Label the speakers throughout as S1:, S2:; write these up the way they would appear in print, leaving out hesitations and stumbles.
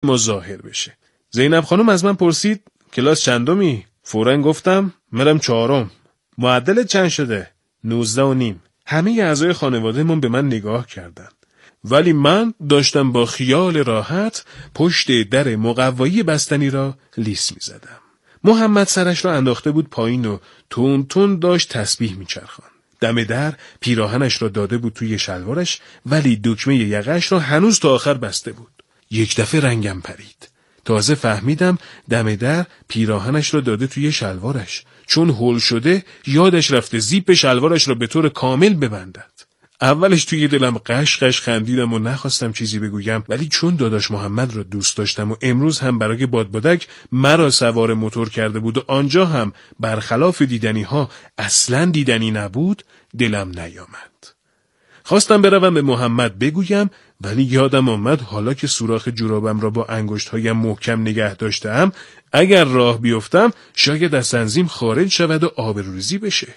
S1: ما ظاهر بشه. زینب خانم از من پرسید کلاس چندمی؟ فوراً گفتم میرم 4م. معدلت چند شده؟ 19.5. همه اعضای خانواده‌مون به من نگاه کردند. ولی من داشتم با خیال راحت پشت در مقوایی بستنی را لیس می زدم. محمد سرش را انداخته بود پایین و تون تون داشت تسبیح می چرخان. دم در پیراهنش را داده بود توی شلوارش، ولی دکمه یقه‌اش را هنوز تا آخر بسته بود. یک دفعه رنگم پرید. تازه فهمیدم دم در پیراهنش را داده توی شلوارش. چون هول شده یادش رفته زیپ شلوارش را به طور کامل ببندد. اولش توی دلم قش خندیدم و نخواستم چیزی بگویم، ولی چون داداش محمد را دوست داشتم و امروز هم برای بادبادک مرا سوار موتور کرده بود و آنجا هم برخلاف دیدنی ها اصلاً دیدنی نبود، دلم نیامد. خواستم بروم به محمد بگویم، ولی یادم آمد حالا که سوراخ جورابم را با انگشت‌هایم محکم نگه داشتم، اگر راه بیفتم شاید از تنظیم خارج شود و آبروریزی بشه.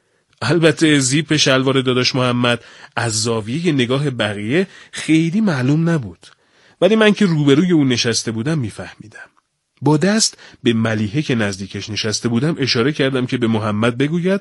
S1: البته زیپ شلوار داداش محمد از زاویه نگاه بقیه خیلی معلوم نبود، ولی من که روبروی اون نشسته بودم میفهمیدم. با دست به ملیحه که نزدیکش نشسته بودم اشاره کردم که به محمد بگوید،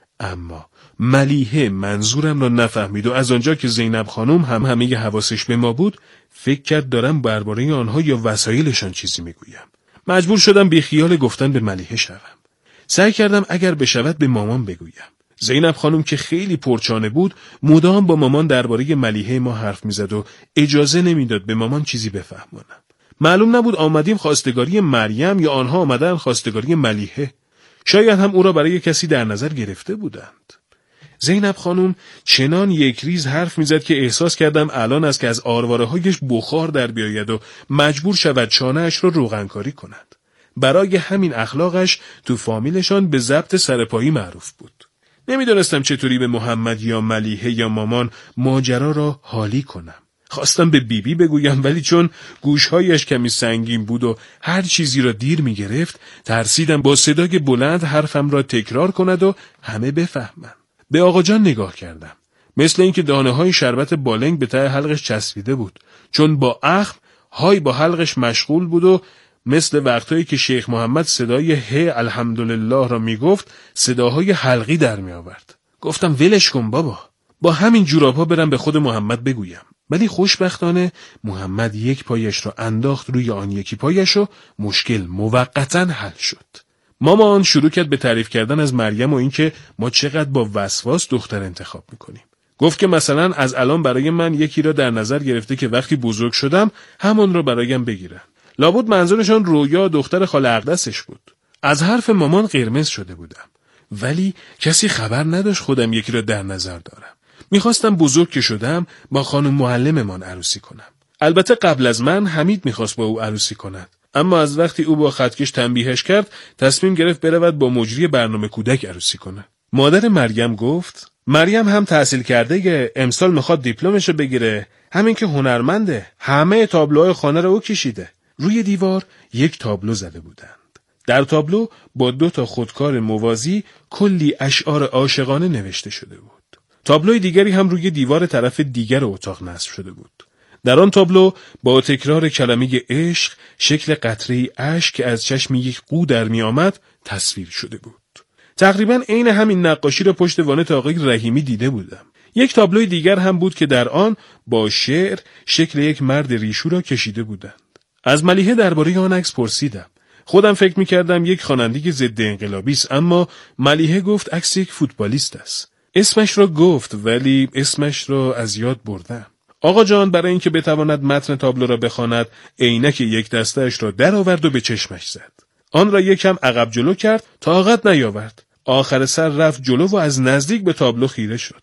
S1: اما ملیحه منظورم را نفهمید و از آنجا که زینب خانم هم همه حواسش به ما بود فکر کرد دارم درباره آنها یا وسایلشان چیزی میگویم. مجبور شدم بی خیال گفتن به ملیحه شوم. سعی کردم اگر بشود به مامان بگویم. زینب خانم که خیلی پرچانه بود مدام با مامان درباره ملیحه ما حرف میزد و اجازه نمیداد به مامان چیزی بفهمانم. معلوم نبود آمدیم خواستگاری مریم یا آنها آمدن خواستگاری ملیحه. شاید هم او را برای کسی در نظر گرفته بودند. زینب خانم چنان یک ریز حرف میزد که احساس کردم الان است که از آرواره هایش بخار در بیاید و مجبور شود چانه‌اش را روغنکاری کند. برای همین اخلاقش تو فامیلشان به ضبط سرپایی معروف بود. نمیدونستم چطوری به محمد یا ملیحه یا مامان ماجرا را حالی کنم. خواستم به بیبی بگویم، ولی چون گوشهایش کمی سنگین بود و هر چیزی را دیر میگرفت ترسیدم با صدای بلند حرفم را تکرار کند و همه بفهمند. به آقا جان نگاه کردم. مثل اینکه دانه های شربت بالنگ به ته حلقش چسبیده بود، چون با اخم های با حلقش مشغول بود و مثل وقتایی که شیخ محمد صدای هی الحمدلله را میگفت صداهای حلقی در می آورد. گفتم ولش کن بابا، با همین جوراب‌ها برم به خود محمد بگویم. ولی خوشبختانه محمد یک پایش را انداخت روی آن یکی پایش و مشکل موقتاً حل شد. مامان شروع کرد به تعریف کردن از مریم و اینکه ما چقدر با وسواس دختر انتخاب میکنیم. گفت که مثلا از الان برای من یکی را در نظر گرفته که وقتی بزرگ شدم همون را برایم بگیرن. لابد منظورشان رویا دختر خاله اقدسش بود. از حرف مامان قرمز شده بودم، ولی کسی خبر نداشت خودم یکی را در نظر دارم. میخواستم بزرگ که شدم با خانم معلممان عروسی کنم. البته قبل از من حمید میخواست با او عروسی کند، اما از وقتی او با خطکش تنبیهش کرد تصمیم گرفت برود با مجری برنامه کودک عروسی کند. مادر مریم گفت مریم هم تحصیل کرده، امسال میخواد دیپلمشو بگیره، همین که هنرمنده، همه تابلوهای خانه رو او کشیده. روی دیوار یک تابلو زده بودند. در تابلو با 2 خودکار موازی کلی اشعار عاشقانه نوشته شده بود. تابلوی دیگری هم روی دیوار طرف دیگر اتاق نصب شده بود. در آن تابلو با تکرار کلمه عشق شکل قطره‌ای اشک که از چشم یک قو در می آمد تصویر شده بود. تقریباً عین همین نقاشی را پشت وانت آقای رحیمی دیده بودم. یک تابلوی دیگر هم بود که در آن با شعر شکل یک مرد ریشو را کشیده بودند. از ملیحه درباره آن عکس پرسیدم. خودم فکر می‌کردم یک خواننده ضد انقلابی است، اما ملیحه گفت عکس یک فوتبالیست است. اسمش را گفت ولی اسمش را از یاد بردم. آقا جان برای اینکه بتواند متن تابلو را بخواند عینک یک دسته‌اش را درآورد و به چشمش زد. آن را یکم عقب جلو کرد، طاقت نیاورد. آخر سر رفت جلو و از نزدیک به تابلو خیره شد.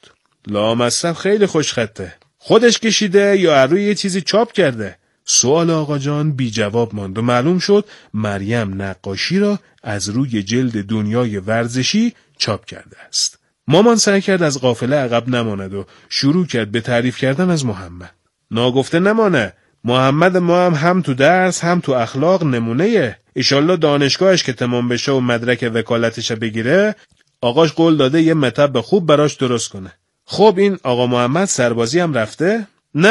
S1: لامصب خیلی خوشخطه. خودش کشیده یا روی یه چیزی چاپ کرده؟ سوال آقا جان بی جواب ماند و معلوم شد مریم نقاشی را از روی جلد دنیای ورزشی چاپ کرده است. مامان سعی کرد از قافله عقب نماند و شروع کرد به تعریف کردن از محمد. ناگفته نمانه، محمد ما هم تو درس هم تو اخلاق نمونه‌ایه. ایشالله دانشگاهش که تمام بشه و مدرک وکالتش بگیره، آقاش قول داده یه مطب خوب براش درست کنه. خب این آقا محمد سربازی هم رفته؟ نه،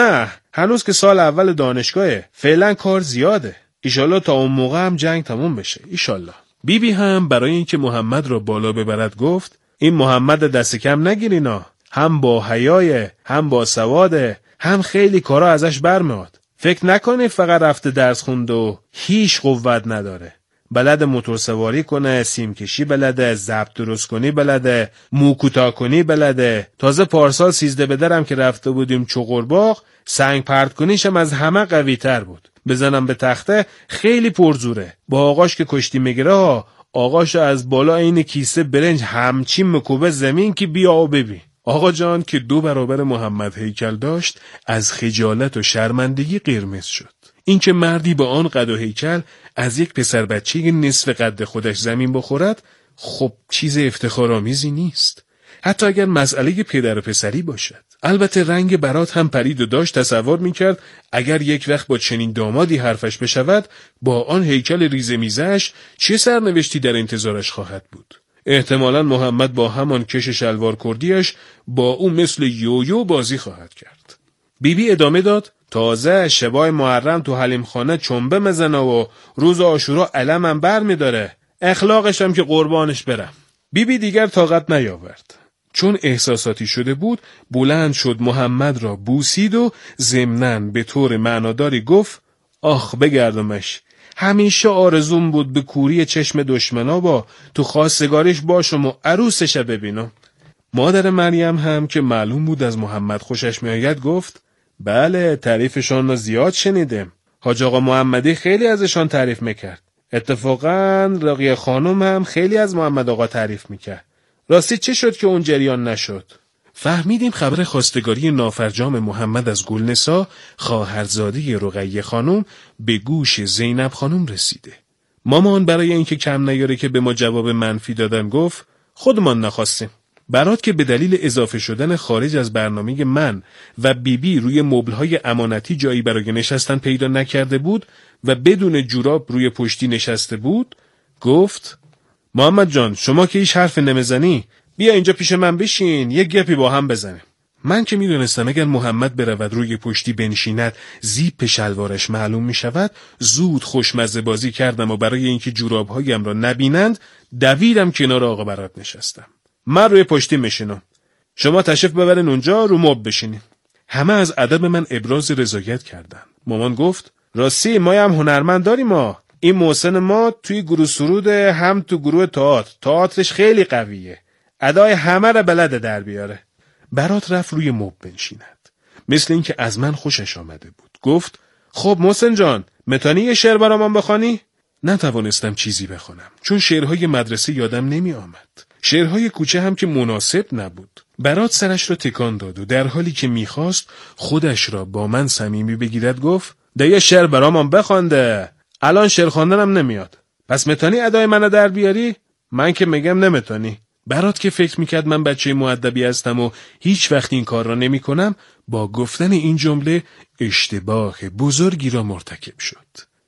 S1: هنوز که سال اول دانشگاهه، فعلا کار زیاده. ایشالله تا اون موقع هم جنگ تموم بشه. ایشالله. بیبی هم برای اینکه محمد را بالا ببرد گفت این محمد دست کم نگیرینا، هم با حیایه، هم با سواده، هم خیلی کارا ازش برمیاد. فکر نکنی فقط رفته درس خوند و هیچ قوت نداره. بلد موتور سواری کنه، سیم کشی بلده، ضبط درست کنی بلده، مو کوتاه کنی بلده. تازه پارسال 13 بدرم که رفته بودیم چغرباغ، سنگ پرت کنیشم از همه قوی تر بود. بزنم به تخته خیلی پرزوره. با آقاش که کشتی میگیره ها، آقاش از بالا این کیسه برنج همچین مکوبه زمین که بیا و ببین. آقا جان که 2 برابر محمد هیکل داشت از خجالت و شرمندگی قرمز شد. این که مردی با آن قد و هیکل از یک پسر بچه نصف قد خودش زمین بخورد، خب چیز افتخارآمیزی نیست، حتی اگر مسئله پدر و پسری باشد. البته رنگ برات هم پرید و داشت تصور میکرد اگر یک وقت با چنین دامادی حرفش بشود، با آن هیکل ریزه میزش چه سرنوشتی در انتظارش خواهد بود. احتمالاً محمد با همان کش شلوار کردیش با او مثل یویو بازی خواهد کرد. بیبی ادامه داد تازه شبای محرم تو حلیم خانه چنبه مزنه و روز عاشورا علمم بر میداره. اخلاقش هم که قربانش برم. بیبی دیگر طاقت نیاورد. چون احساساتی شده بود بلند شد، محمد را بوسید و ضمناً به طور معناداری گفت آخ بگردمش. همیشه آرزوم بود به کوری چشم دشمنا با تو خواستگاریش باشم و عروسش ببینم. مادر مریم هم که معلوم بود از محمد خوشش میآید گفت بله تعریفشان را زیاد شنیدم. حاج آقا محمدی خیلی ازشان تعریف میکرد. اتفاقاً رقیه خانم هم خیلی از محمد آقا تعریف میکرد. راستی چه شد که اون جریان نشد؟ فهمیدیم خبر خواستگاری نافرجام محمد از گلنسا خواهرزاده رقیه خانم به گوش زینب خانم رسیده. مامان برای اینکه کم نیاره که به ما جواب منفی دادن گفت خودمان نخواستیم. برات که به دلیل اضافه شدن خارج از برنامه من و بیبی روی مبلهای امانتی جایی برای نشستن پیدا نکرده بود و بدون جوراب روی پشتی نشسته بود، گفت محمد جان شما که هیچ حرف نمیزنی، بیا اینجا پیش من بشین یک گپی با هم بزنیم. من که میدونستم اگر محمد برود روی پشتی بنشیند زیپ شلوارش معلوم میشود، زود خوشمزه بازی کردم و برای اینکه جورابهایم را نبینند دویدم کنار آقا برات نشستم. من روی پشتی میشینم، شما تشریف ببرین اونجا رو مبل بشینین. همه از ادب من ابراز رضایت کردند. مامان گفت راستی ما هم هنرمند داریم ما. این محسن ما توی گروه سرود هم تو گروه تئاترش خیلی قویه. ادای همه را بلده در بیاره. برات رفت روی مبل بنشیند. مثل اینکه از من خوشش آمده بود. گفت خب محسن جان متانی یه شعر برام بخوانی؟ نتوانستم چیزی بخونم چون شعرهای مدرسه یادم نمی آمد. شعرهای کوچه هم که مناسب نبود. برات سرش را تکان داد و در حالی که میخواست خودش را با من صمیمی بگیرد گفت ده یه شعر برام بخوانده. الان شعر خواندنم نمیاد. پس متانی ادای منو در بیاری؟ من که میگم نمیتونی. برات که فکر میکرد من بچه مؤدبی هستم و هیچ وقت این کار را نمی کنم، با گفتن این جمله اشتباه بزرگی را مرتکب شد.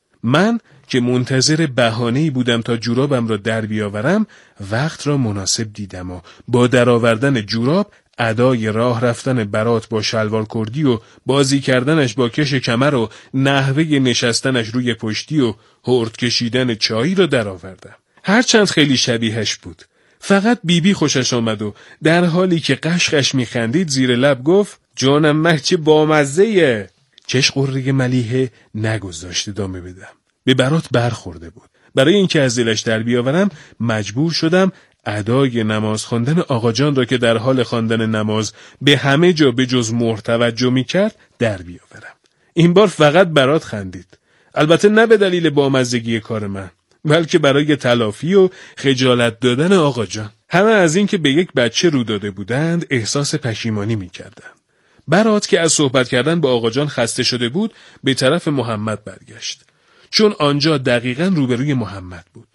S1: من که منتظر بهانه‌ای بودم تا جورابم را در بیاورم، وقت را مناسب دیدم و با درآوردن جوراب ادای راه رفتن برات با شلوار کردی و بازی کردنش با کش کمر و نحوه نشستنش روی پشتی و هرد کشیدن چایی را درآوردم. هرچند خیلی شبیهش بود. فقط بیبی خوشش آمد و در حالی که قشقش میخندید زیر لب گفت جانم مه چه بامزه‌ایه. چش قره ملیحه نگذاشت ادامه بدم. به برات برخورده بود. برای اینکه از دلش در بیاورم مجبور شدم ادای نماز خواندن آقا جان را که در حال خواندن نماز به همه جا به جز مهر توجه میکرد در بیاورم. این بار فقط برات خندید. البته نه به دلیل بامزگی کار من، بلکه برای تلافی و خجالت دادن آقا جان. همه از این که به یک بچه رو داده بودند احساس پشیمانی میکردند. برات که از صحبت کردن با آقا جان خسته شده بود به طرف محمد برگشت. چون آنجا دقیقاً روبروی محمد بود.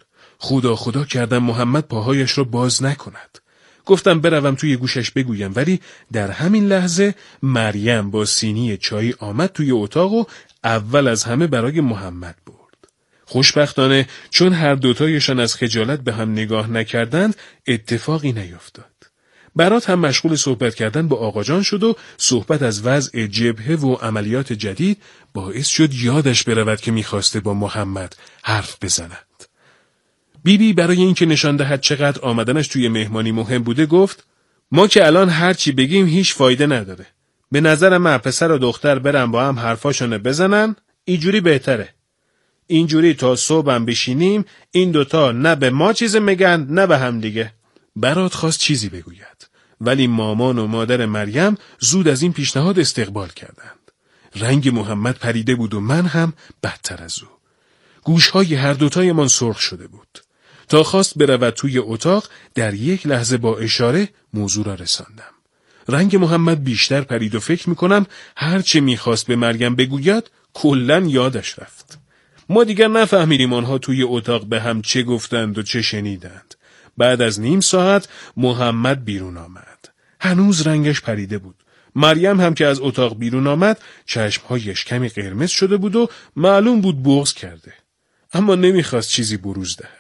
S1: خدا کردم محمد پاهایش را باز نکند. گفتم بروم توی گوشش بگویم، ولی در همین لحظه مریم با سینی چای آمد توی اتاق و اول از همه برای محمد برد. خوشبختانه چون هر دوتایشان از خجالت به هم نگاه نکردند اتفاقی نیفتاد. برات هم مشغول صحبت کردن با آقا جان شد و صحبت از وضع جبهه و عملیات جدید باعث شد یادش برود که میخواسته با محمد حرف بزند. بیبی برای اینکه نشان دهد چقدر آمدنش توی مهمانی مهم بوده گفت ما که الان هر چی بگیم هیچ فایده نداره. به نظر من پسر و دختر برن با هم حرفاشونو بزنن، اینجوری بهتره. اینجوری تا صبحم بشینیم این دوتا نه به ما چیزی میگن نه به هم دیگه. برات خواست چیزی بگوید ولی مامان و مادر مریم زود از این پیشنهاد استقبال کردند. رنگ محمد پریده بود و من هم بدتر از او. گوشهای هر دوتایمان سرخ شده بود. تا خواست برود توی اتاق در یک لحظه با اشاره موضوع را رساندم. رنگ محمد بیشتر پرید و فکر میکنم هر چه میخواست به مریم بگوید کلن یادش رفت. ما دیگر نفهمیدیم آنها توی اتاق به هم چه گفتند و چه شنیدند. بعد از نیم ساعت محمد بیرون آمد. هنوز رنگش پریده بود. مریم هم که از اتاق بیرون آمد چشمهایش کمی قرمز شده بود و معلوم بود بغض کرده. اما نمیخواست چیزی بروز دهد.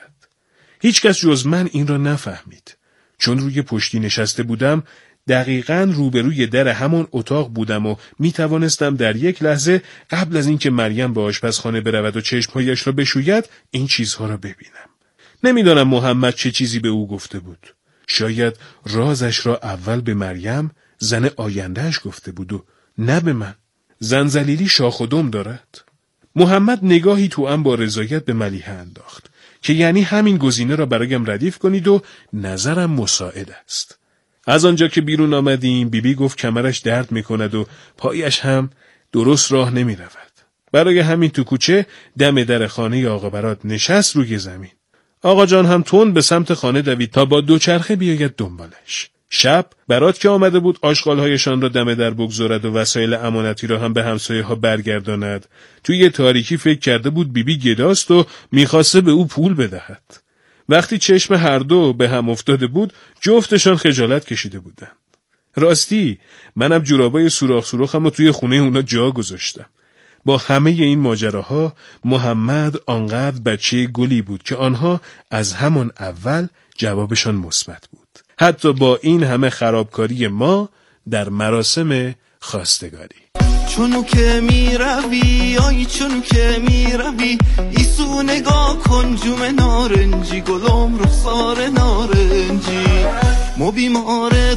S1: هیچ کس جز من این را نفهمید. چون روی پشتی نشسته بودم دقیقاً روبروی در همان اتاق بودم و می توانستم در یک لحظه قبل از اینکه مریم به آشپزخانه برود و چشمهایش را بشوید این چیزها را ببینم. نمیدانم محمد چه چیزی به او گفته بود. شاید رازش را اول به مریم زن آیندهش گفته بود و نه به من. زنزلیلی شاخ و دم دارد. محمد نگاهی توأم با رضایت به ملیحه انداخت که یعنی همین گزینه را برایم ردیف کنید و نظرم مساعد است. از آنجا که بیرون آمدیم بیبی گفت کمرش درد میکند و پایش هم درست راه نمی رود. برای همین تو کوچه دم در خانه آقا برات نشست روی زمین. آقا جان هم تون به سمت خانه دوید تا با دوچرخه بیاید دنبالش. شب برات که آمده بود آشغالهایشان را دم در بگذارد و وسایل امانتی را هم به همسایه ها برگرداند. توی تاریکی فکر کرده بود بیبی گداست و میخواسته به او پول بدهد. وقتی چشم هر دو به هم افتاده بود جفتشان خجالت کشیده بودند. راستی منم جورابای سوراخ سوراخم رو توی خونه اونا جا گذاشتم. با همه این ماجراها محمد آنقدر بچه گلی بود که آنها از همان اول جوابشان مثبت بود. حتی با این همه خرابکاری ما در مراسم خواستگاری.
S2: چونو که می روی آی چونو که می روی ایسو نگاه کن جوم نارنجی گلم رخسار نارنجی مو بیمار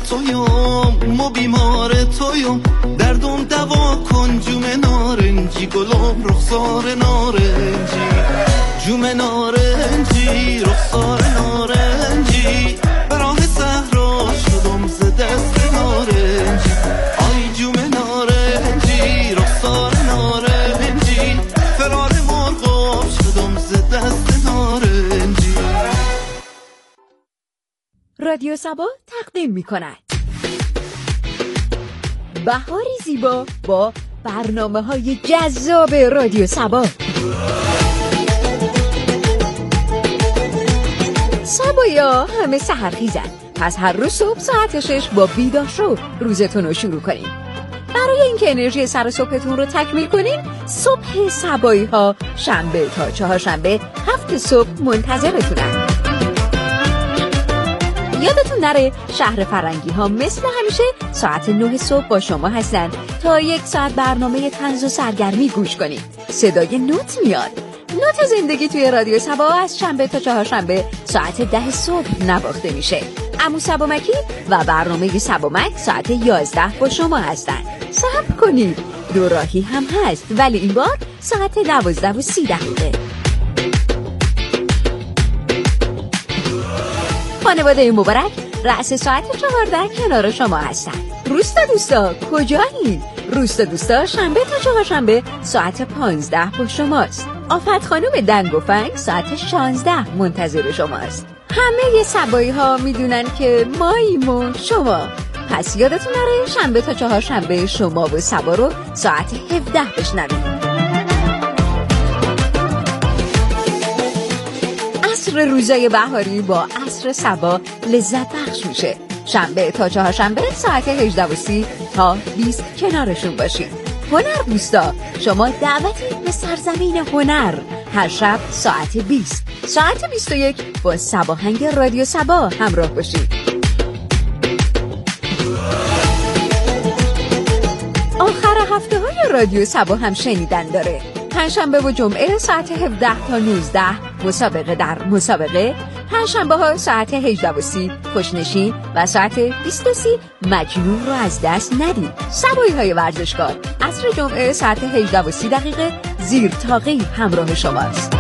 S2: تویم دردم دوا کن جوم نارنجی گلم رخسار نارنجی جوم نارنجی رخسار نارنجی براه صحرا شدم ز دست نارنجی آی جوم نارنجی رخسار نارنجی فرار مرغاب شدم ز دست نارنجی.
S3: رادیو سبا تقدیم می‌کند بهاری زیبا با برنامه‌های جذاب رادیو سبا. سبایا همه سحرخیزن، پس هر روز صبح ساعت 6 با بیدار شو روزتون رو شروع کنین. برای اینکه انرژی سر صبحتون رو تکمیل کنین صبح سبایی ها شنبه تا چهارشنبه 7 صبح منتظرتونن. یادتون نره شهر فرنگی ها مثل همیشه ساعت 9 صبح با شما هستن تا 1 ساعت برنامه طنز و سرگرمی گوش کنید. صدای نوت میاد. نوت زندگی توی رادیو سبا از شنبه تا چهارشنبه ساعت 10 صبح نواخته میشه. عمو سبامکی و برنامه سبامک ساعت 11 با شما هستن. صبر کنید، دو راهی هم هست ولی این بار ساعت 12:30. خانواده مبارک رأس ساعت 14 کنار شما هستن. روستا دوستا کجایین؟ روستا دوستا شنبه تا چهارشنبه ساعت 15 با شماست. آفت خانم دنگ و فنگ ساعت 16 منتظر شماست. همه سبایی ها میدونن که ماییم و شما. پس یادتون نره شنبه تا چهارشنبه شما و سبا رو ساعت 17 بشنوید. عصر روزای بهاری با عصر سبا لذت بخش میشه. شنبه تا چهارشنبه ساعت 18:30 تا 20 کنارشون باشید. هنر دوستا، شما دعوتی به سرزمین هنر. هر شب ساعت 20 ساعت 21 با سباهنگ رادیو سبا همراه باشید. رادیو سبا هم شنیدن داره. پنجشنبه و جمعه ساعت 17 تا 19 مسابقه در مسابقه، پنجشنبه ها ساعت 18:30 خوشنشین و ساعت 20:30 مجنون رو از دست ندید. سبایی های ورزشکار عصر جمعه ساعت 18:30 زیر طاقه همراه شماست.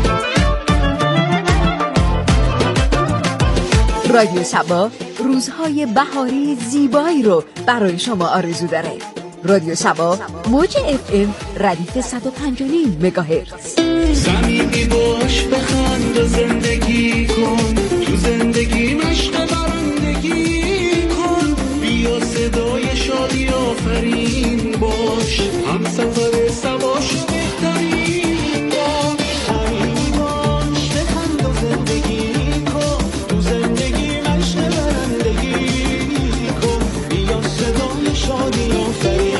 S3: رادیو سبا روزهای بهاری زیبایی رو برای شما آرزو داره. رادیو سبا موج FM ردیف 105.5 مگاهرتز.
S2: زمینی باش بخند و زندگی کن، تو زندگی مشق برندگی کن، بیا صدای شادی آفرین باش، هم سفر سباشو بهترین باش. زمینی باش بخند و زندگی کن، تو زندگی مشق برندگی کن، بیا صدای شادی آفرین.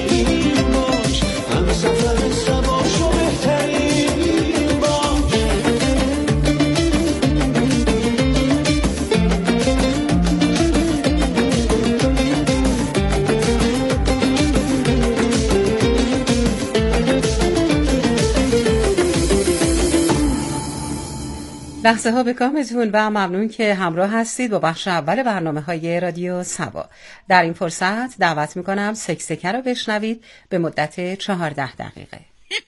S4: لحظه ها به کامتون و ممنون که همراه هستید با بخش اول برنامه‌های رادیو سبا. در این فرصت دعوت می‌کنم سکسکه رو بشنوید به مدت 14 دقیقه.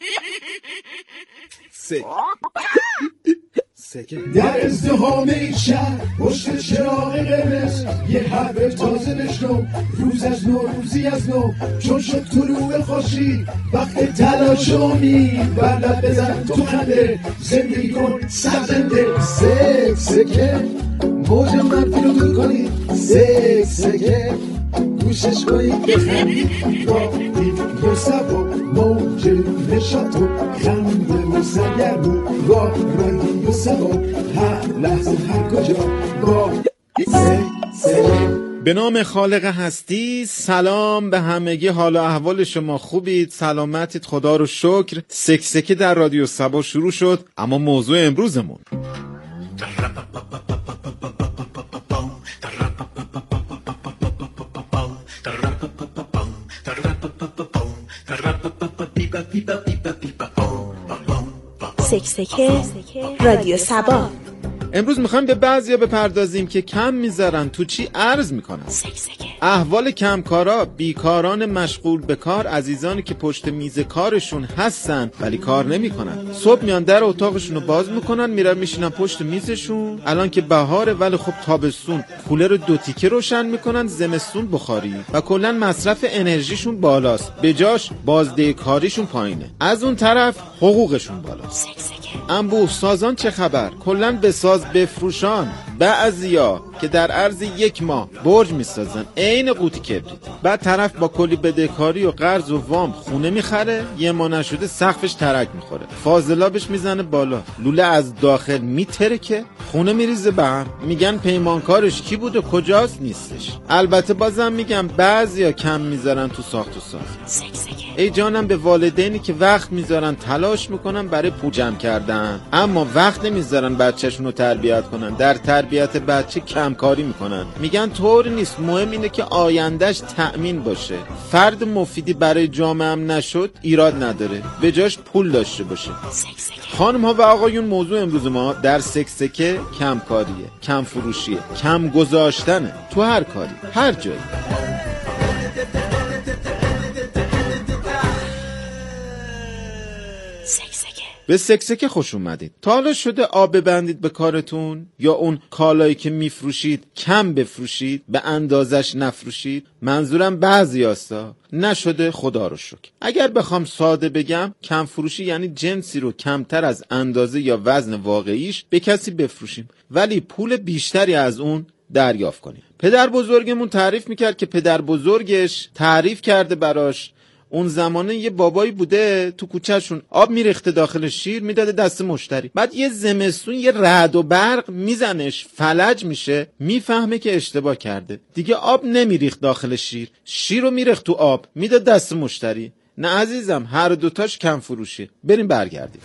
S5: در ازدحام این شهر پشت چراغ قرمز یه حرف تازه بشنو، روز از نو روزی از نو، چون شد طلوع خورشید وقت تلاش و امید، بلد بزن تو خنده زندگی کن سرزنده. سکسکه موج منفی رو دور کنید، سکسکه گوشش کنید بخندید، رادیو سبا موج نشاط و خنده و سرگرم، رادیو سبا هر لحظه هر کجا با
S6: به نام خالق هستی. سلام به همگی، حال و احوال شما خوبید؟ سلامتید؟ خدا رو شکر. سکسکه در رادیو سبا شروع شد، اما موضوع امروزمون
S7: سکسکه رادیو سبا.
S6: امروز میخوایم به بعضیا بپردازیم که کم میذارن تو چی عرض میکنن. احوال کمکارا، بیکاران مشغول به کار، عزیزانی که پشت میز کارشون هستن ولی کار نمیکنن. صبح میان در اتاقشون رو باز میکنن، میرن میشینن پشت میزشون. الان که بهاره ولی خب تابستون کولر رو 2 تیکه روشن میکنن، زمستون بخاری و کلا مصرف انرژیشون بالاست، به جاش بازده کاریشون پایینه. از اون طرف حقوقشون بالاست. انبوه سازان چه خبر؟ کلا به ساز بفروشان بعضیا که در عرض 1 ماه برج میسازن عین قوطی کبریت، بعد طرف با کلی بدهکاری و قرض و وام خونه میخره، 1 ماه نشده سقفش ترک میخوره، فاضلابش میزنه بالا، لوله از داخل میترکه، خونه میریزه به هم. میگن پیمانکارش کی بود و کجاست؟ نیستش. البته بازم میگم بعضیا کم میذارن تو ساخت و ساز. ای جانم به والدینی که وقت میذارن تلاش میکنن برای پول جمع کردن، اما وقت نمیذارن بچه‌شون رو تربیت کنن، در تربیت بچه کمکاری میکنن. میگن طور نیست، مهم اینه که آیندهش تأمین باشه. فرد مفیدی برای جامعه هم نشد ایراد نداره، به جاش پول داشته باشه. خانم ها و آقایون، موضوع امروز ما در سکسکه کمکاریه، کم فروشیه، کم گذاشتنه تو هر کاری، هر جایی. به سکسکه خوش اومدید. تا حالا شده آب ببندید به کارتون، یا اون کالایی که میفروشید کم بفروشید، به اندازش نفروشید؟ منظورم بعضی هستا نشده، خدا رو شکر. اگر بخوام ساده بگم، کم فروشی یعنی جنسی رو کمتر از اندازه یا وزن واقعیش به کسی بفروشیم ولی پول بیشتری از اون دریافت کنیم. پدر بزرگمون تعریف میکرد که پدر بزرگش تعریف کرده براش اون زمانه یه بابایی بوده تو کوچهشون آب میریخته داخل شیر میداده دست مشتری، بعد یه زمستون یه رعد و برق میزنش فلج میشه، میفهمه که اشتباه کرده، دیگه آب نمیریخت داخل شیر، شیر رو میریخت تو آب میداد دست مشتری. نه عزیزم، هر دوتاش کم فروشه. بریم برگردیم.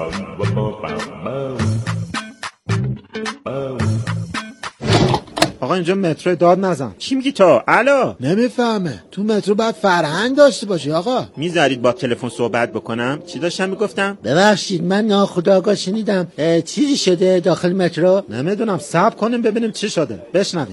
S6: آقا اینجا مترو، داد نزن. چی میگی تو؟ الو؟
S5: نمیفهمه. تو مترو باید فرهنگ داشته باشی آقا.
S6: میذارید با تلفن صحبت بکنم؟ چی داشتم میگفتم؟
S8: ببخشید من ناخودآگاه شنیدم. چیزی شده داخل مترو؟
S6: نمیدونم، صبر کنیم ببینیم چی شده. بشنوید.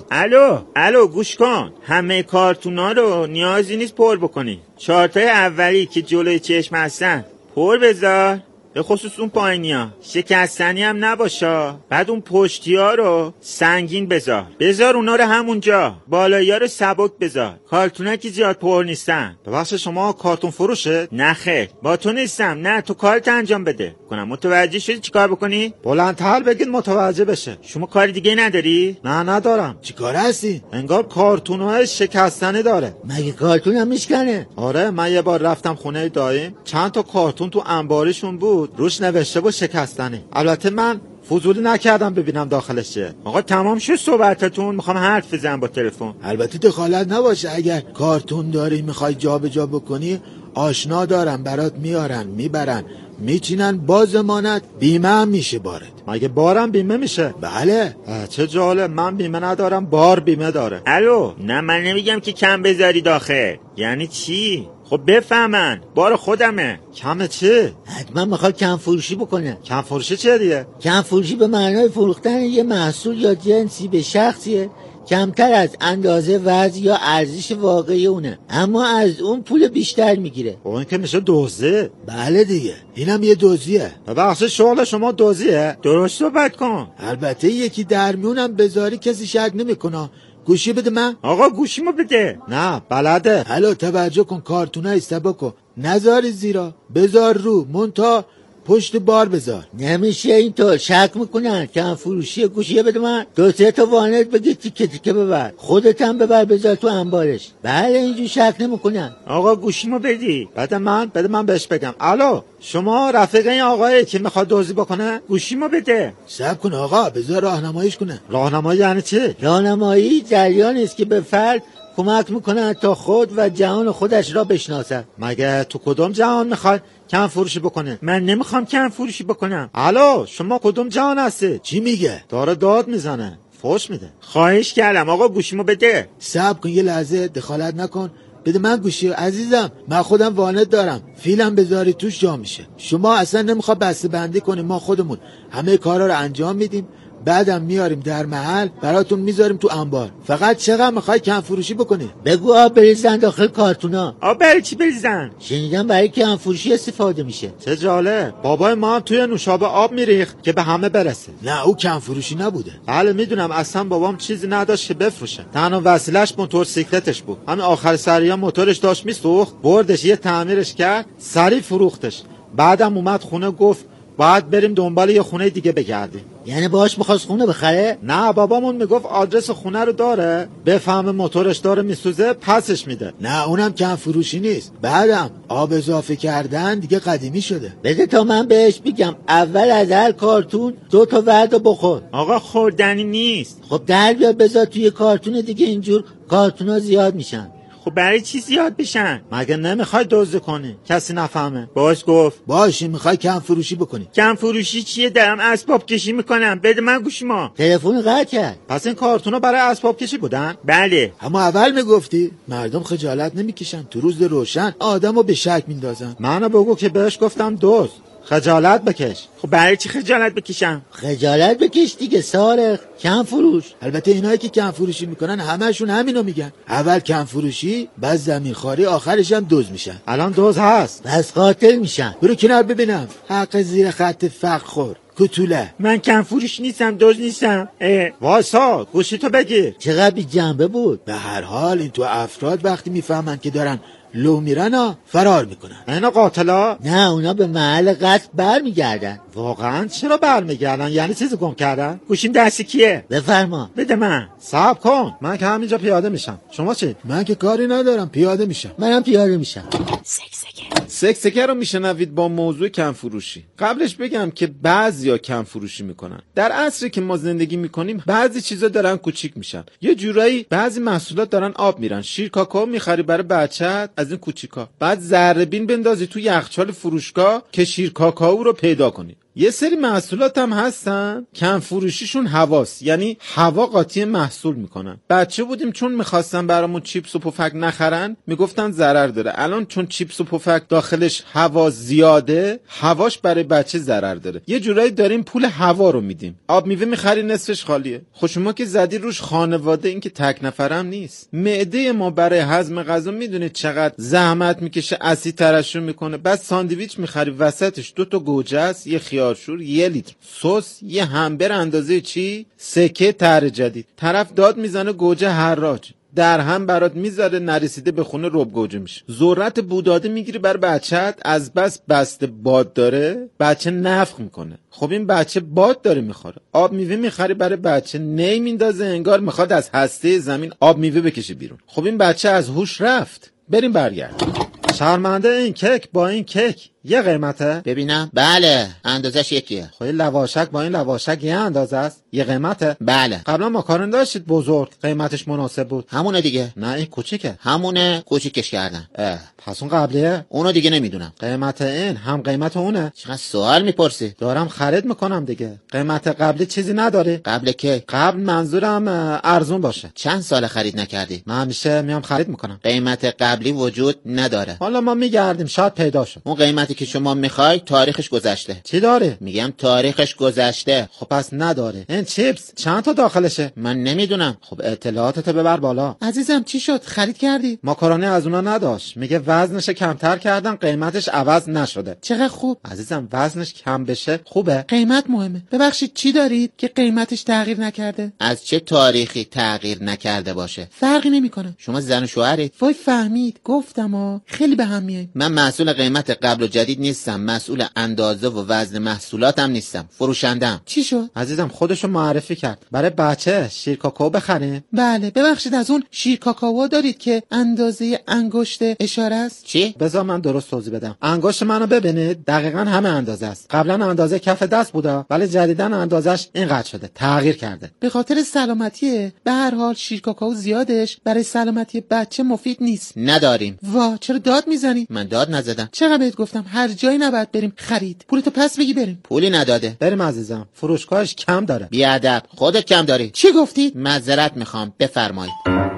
S6: الو گوش کن. همه کارتونا رو نیازی نیست پر بکنی. چارتای اولی که جلوی چشم هستن پر بذار، به خصوص اون پایینیا شکستنی هم نباشه. بعد اون پشتیا رو سنگین بذار اونا رو همونجا. بالایی‌ها رو سبک بذار. کارتونا که زیاد پر نیستن.
S9: ببخش شما کارتون فروشه؟
S6: نه خیر، با تو نیستم. نه تو کارت انجام بده. متوجه شدی چیکار بکنی؟
S9: بلندتر بگید متوجه بشه.
S6: شما کار دیگه نداری؟
S9: نه ندارم.
S5: چیکار هستی؟
S9: انگار کارتون‌های شکستنی داره.
S8: مگه کارتون هم میشکنه؟
S9: آره، من یه بار رفتم خونه داییم، چند تا کارتون تو انبارشون بود، روش نوشته بود شکستنی. البته من فضولی نکردم ببینم داخلش چیه.
S6: آقا تمام شد صحبتتون، میخوام حرف بزنم با تلفن.
S5: البته دخالت نباشه. اگر کارتون داری میخوای جابجا بکنی، آشنا دارن برات میارن میبرن میچینن، با ضمانت بیمه هم میشه بارت.
S9: مگه بارم بیمه میشه؟
S5: بله.
S9: چه جالب، من بیمه ندارم، بار بیمه داره.
S6: الو، نه من نمیگم که کم بذاری داخل. یعنی چی؟ خب بفهمن، بار خودمه.
S9: کمه چی؟
S8: حتما میخواد کم فروشی بکنه.
S9: کم فروشی چیه دیگه؟
S8: کم فروشی به معنای فروختن یه محصول یا جنسی به شخصیه کمتر از اندازه وزن یا ارزش واقعی اونه، اما از اون پول بیشتر میگیره.
S9: اون که میشه دزدی.
S5: بله دیگه، اینم یه دزدیه.
S9: ببخشید شغل شما دزدیه؟
S6: درست صحبت کن.
S5: البته یکی در میونم بذاری کسی شک نمیکنه. گوشی بده من.
S6: آقا گوشیمو بده.
S9: نه بلده.
S5: الو توجه کن، کارتونای سبکو نذاری زیرا، بذار رو مونتا پشت بار بذار.
S8: نمیشه اینطور، شک میکنن. کم فروشی گوشیه بده من، 2-3 تا وانت بگی تیکه تیکه ببر، خودت هم ببر بذار تو انبارش. بله اینجور شک نمیکنن.
S6: آقا گوشیمو بدی.
S9: بده من بهش بگم. الو، شما رفیق این آقایی که میخواد دزدی بکنه؟
S6: گوشیمو بده.
S5: صبر کن آقا، بذار راهنماییش کنه.
S9: راهنمایی یعنی چی؟
S8: راهنمایی جریانی است که به فرد کمک میکنن تا خود و جهان خودش را بشناسد.
S9: مگه تو کدوم جهان میخواد کم فروشی بکنه؟
S6: من نمیخوام کم فروشی بکنم.
S9: الو، شما کدوم جهان هستی؟
S5: چی میگه؟
S9: داره داد میزنه، فوش میده.
S6: خواهش کردم آقا گوشیمو بده.
S5: صبر کن یه لحظه، دخالت نکن. بده من گوشی عزیزم، من خودم وانت دارم، فیلم بذاری توش جا میشه. شما اصلا نمیخواد بسته بندی کنیم، ما خودمون همه کارا رو انجام میدیم، بعدم میاریم در محل براتون میذاریم تو انبار. فقط چقدر میخوای کم فروشی بکنی؟
S8: بگو آب بریزن داخل کارتونا.
S6: آب برای چی بریزن؟
S8: شنیدم برای کم فروشی استفاده میشه.
S9: چه جالب، بابای ما هم توی نوشابه آب میریخت که به همه برسه.
S5: نه او کم فروشی نبوده.
S9: بله میدونم، اصلا بابام چیزی نداشت که بفروشه، تنها وسیلش موتورسیکلتش بود. همین آخر سریا موتورش داشت میسوخت، بردش یه تعمیرش کرد، سریع فروختش. بعدم اومد خونه گفت باید بریم دنبال یه خونه دیگه بگردیم.
S8: یعنی باهاش می‌خواست خونه بخره؟
S9: نه، بابامون میگفت آدرس خونه رو داره، بفهمه موتورش داره میسوزه پسش میده.
S5: نه اونم کم فروشی نیست، بعدم آب اضافه کردن دیگه قدیمی شده.
S8: بده تا من بهش بگم. اول از هر کارتون 2 تا ورد بخور.
S6: آقا خوردنی نیست.
S8: خب در بیار بذار توی کارتون دیگه، اینجور کارتونا زیاد میشن.
S6: خب برای چی زیاد بشن؟
S9: مگه نمیخوای دزدی کنی کسی نفهمه؟
S6: باش گفت.
S5: باشه میخوای کم فروشی بکنی.
S6: کم فروشی چیه؟ دارم اسباب کشی میکنم. بده من گوشیمو.
S8: تلفن قطع کرد.
S9: پس این کارتونا برای اسباب کشی بودن؟
S6: بله.
S5: اما اول میگفتی مردم خجالت نمیکشن، تو روز روشن آدمو به شک میندازن.
S9: منو بگو که بهش گفتم دزد، خجالت بکش.
S6: خب برای چی خجالت بکشم؟
S8: خجالت بکش دیگه سارق. کم فروش.
S5: البته اینایی که کم فروشی میکنن همشون همینو میگن، اول کم فروشی بعد زمینخواری، آخرش هم دزد میشن.
S9: الان دزد هست،
S8: بس قاتل میشن.
S5: برو کنار ببینم. حق زیر خط فقر خور کتوله.
S6: من کم فروش نیستم، دزد نیستم.
S9: واسا گوشی تو بگیر.
S8: چقدر بی جنبه بود.
S5: به هر حال این تو افراد وقتی میفهمن که دارن لو میرن فرار میکنن.
S9: اینا قاتلا؟
S8: نه اونا به محل قتل برمیگردن.
S9: واقعا چرا برمیگردن؟ یعنی چیزی گم کردن؟
S6: گوشیم دست کیه؟
S8: بفرما.
S6: بده من.
S9: صبر کن، من که همینجا پیاده میشم. شما چی؟
S5: من که کاری ندارم، پیاده میشم.
S8: منم پیاده میشم.
S6: سکسکه رو میشنوید با موضوع کم فروشی. قبلش بگم که بعضیا کم فروشی میکنن. در عصری که ما زندگی میکنیم بعضی چیزا دارن کوچیک میشن. یه جورایی بعضی محصولات دارن آب میرن. شیر کاکائو میخری برای بچت از این کوچیکا، بعد ذره بین بندازی تو یخچال فروشگاه که شیر کاکائو رو پیدا کنی. یه سری محصولات هم هستن کم فروشیشون هواست، یعنی هوا قاطی محصول میکنن. بچه بودیم چون میخواستن برامون چیپس و پفک نخرن میگفتن ضرر داره. الان چون چیپس و پفک داخلش هوا زیاده، هواش برای بچه ضرر داره. یه جورایی داریم پول هوا رو میدیم. آب میوه میخری نصفش خالیه. خوشما که زدی روش خانواده، این که تک نفرم نیست. معده ما برای هضم غذا میدونید چقدر زحمت میکشه، اسید ترشح میکنه. بعد ساندویچ میخری وسطش 2 تا گوجه است، یه خیارشور، 1 لیتر سس، یه همبر اندازه چی؟ سکه طرح جدید. طرف داد میزنه گوجه حراج در هم برات میذاره، نرسیده به خونه رب گوجه میشه. ذرت بوداده میگیری بر بچت، از بس بسته باد داره بچه نفخ میکنه. خب این بچه باد داره میخوره. آب میوه میخری برای بچه، نی میندازه انگار میخواد از هسته زمین آب میوه بکشه بیرون. خب این بچه از هوش رفت. بریم برگرد.
S9: شرمنده این کیک با این کیک یه قیمته؟
S8: ببینم. بله اندازش یکیه.
S9: خب لواشک با این لواشک یه اندازه است، یه قیمته؟
S8: بله.
S9: قبلا ماکارون داشتید بزرگ قیمتش مناسب بود.
S8: همونه دیگه.
S9: نه این کوچیکه.
S8: همونه کوچیکش کردن.
S9: پس اون قبلیه؟
S8: اونو دیگه نمیدونم.
S9: قیمت این هم قیمت اونه؟
S8: چقدر سوال میپرسی؟
S9: دارم خرید میکنم دیگه. قیمت قبلی چیزی نداری؟
S8: قبل کی؟
S9: قبل منظورم ارزون باشه.
S8: چند سال خرید نکردی؟
S9: من همیشه میام خرید میکنم.
S8: قیمت قبلی وجود نداره.
S9: حالا ما میگردیم شاید پیدا شه.
S8: اون قیمتی که شما میخوای تاریخش گذشته.
S9: چی داره؟
S8: میگم تاریخش گذشته.
S9: خب پس نداره. این چیپس چند تا داخلشه؟
S8: من نمیدونم.
S9: خب اطلاعاتتو ببر بالا.
S8: عزیزم چی شد؟ خرید کردی؟
S9: ماکارونی از اونا نداشت. میگه وزنش کمتر کردن، قیمتش عوض نشده.
S8: چقدر خوب.
S9: عزیزم وزنش کم بشه خوبه.
S8: قیمت مهمه. ببخشید چی دارید که قیمتش تغییر نکرده؟ از چه تاریخی تغییر نکرده باشه؟ فرقی نمیکنه. شما زن و شوهرید؟ وای فهمید. گفتم خیلی به هم میای. من مسئول قیمت قبل و جدید نیستم. مسئول اندازه و وزن محصولاتم نیستم. فروشندم. چی شد؟
S9: عزیزم خودشو معرفی کرد. برای بچه شیر کاکائو بخریم؟
S8: بله. ببخشید از اون شیر کاکائو دارید که اندازه انگشت اشاره است؟ چی؟
S9: بذار من درست توضیح بدم. انگشت منو ببینید دقیقاً همه اندازه است. قبلا اندازه کف دست بوده ولی جدیداً اندازش اینقدر شده. تغییر کرده.
S8: به خاطر سلامتیه. به هر حال شیر کاکائو زیادش برای سلامتی بچه مفید نیست. نداریم. وا چرا داد میزنی؟ من داد نزدم. چقدر بهت گفتم هر جایی نباید بریم خرید. پولتو پس بگی بریم. پولی نداده.
S9: بریم عزیزم. فروشگاهش کم داره.
S8: بیادب. خودت کم داری. چی گفتی؟ معذرت میخوام. بفرمایید.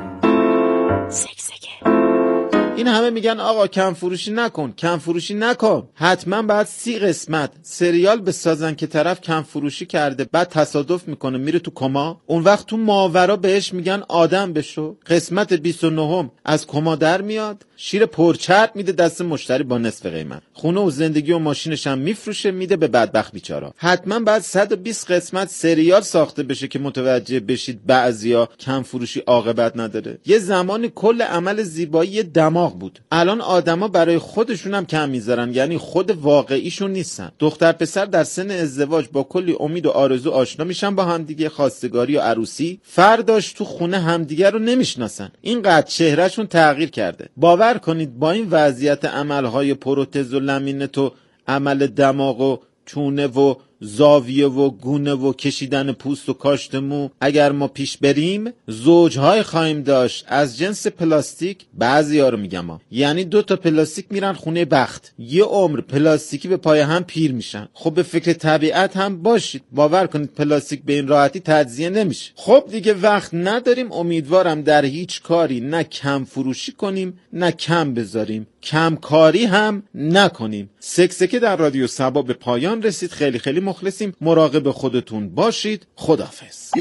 S6: این همه میگن آقا کم فروشی نکن، کم فروشی نکن. حتما بعد 30 قسمت سریال بسازن که طرف کم فروشی کرده، بعد تصادف میکنه میره تو کما. اون وقت تو ماورا بهش میگن آدم بشو. قسمت 29 از کما در میاد، شیر پرچرب میده دست مشتری با نصف قیمت. خونه و زندگی و ماشینش هم میفروشه میده به بدبخت بیچارا. حتما بعد 120 قسمت سریال ساخته بشه که متوجه بشید بعضیا کم فروشی عاقبت نداره. یه زمانی کل عمل زیبایی دماغ بود. الان آدما برای خودشون هم کم میذارن، یعنی خود واقعیشون نیستن. دختر پسر در سن ازدواج با کلی امید و آرزو آشنا میشن با همدیگه، خواستگاری و عروسی. فرداش تو خونه همدیگه رو نمیشناسن. اینقدر چهرهشون تغییر کرده. باور کنید با این وضعیت عملهای پروتز و لامینت و عمل دماغ و چونه و زاویه و گونه و کشیدن پوست و کاشت مو اگر ما پیش بریم زوجهای خواهیم داشت از جنس پلاستیک. بعضیا رو میگم یعنی 2 تا پلاستیک میرن خونه بخت، یه عمر پلاستیکی به پای هم پیر میشن. خب به فکر طبیعت هم باشید. باور کنید پلاستیک به این راحتی تجزیه نمیشه. خب دیگه وقت نداریم. امیدوارم در هیچ کاری نه کم فروشی کنیم نه کم بذاریم، کم کاری هم نکنیم. سکسکه در رادیو سبا به پایان رسید. خیلی خیلی مخلصیم. مراقب خودتون باشید. خداحافظ.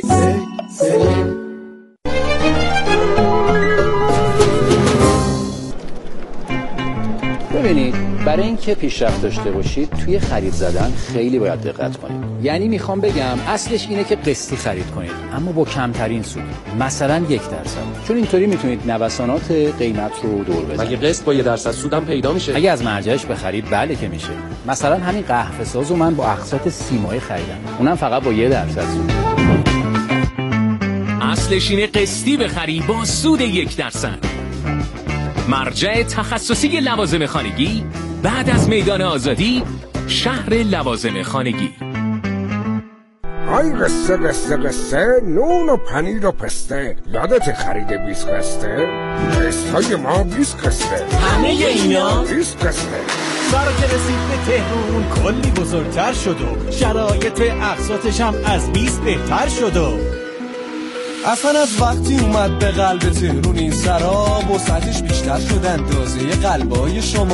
S10: ببینید برای اینکه پیشرفت داشته باشید توی خرید زدن خیلی باید دقت کنید. یعنی میخوام بگم اصلش اینه که قسطی خرید کنید اما با کمترین سود، مثلا 1%، چون اینطوری میتونید نوسانات قیمت رو دور بزنید.
S11: مگه قسط با 1% سودم پیدا میشه؟
S10: اگه از مرجعش بخرید بله که میشه. مثلا همین قهوه سازو من با اقساط 30 ماهه خریدم، اونم فقط با 1% سود.
S12: اصلش اینه قسطی بخری با سود 1%. مرجع تخصصی لوازم خانگی بعد از میدان آزادی، شهر لوازم خانگی.
S13: آی قصه نون و پنیر و پسته، یادت خرید 20 قسطه؟ قسطای ما 20 قسطه.
S12: همه اینا
S13: 20 قسطه.
S14: سارا که رسید به تهرون کلی بزرگتر شد و شرایط اقساطش هم از 20 بهتر شد و
S15: اصلا از وقتی اومد به قلب تهرون این سرا وسعتش بیشتر شد اندازه قلبای شما.